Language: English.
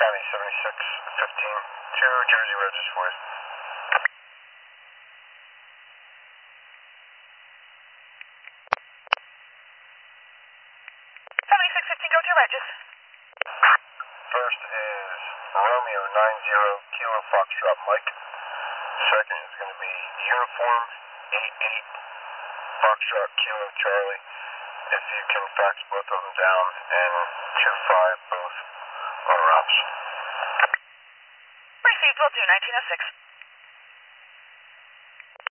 County 7615, 2 Jersey Regis for you. 7615, go to Regis. First is Romeo 90 Kilo Foxtrot Mike. Second is going to be Uniform 88 Foxtrot Kilo Charlie. If you can fax both of them down, and 25 both on routes. Received, will do, 1906.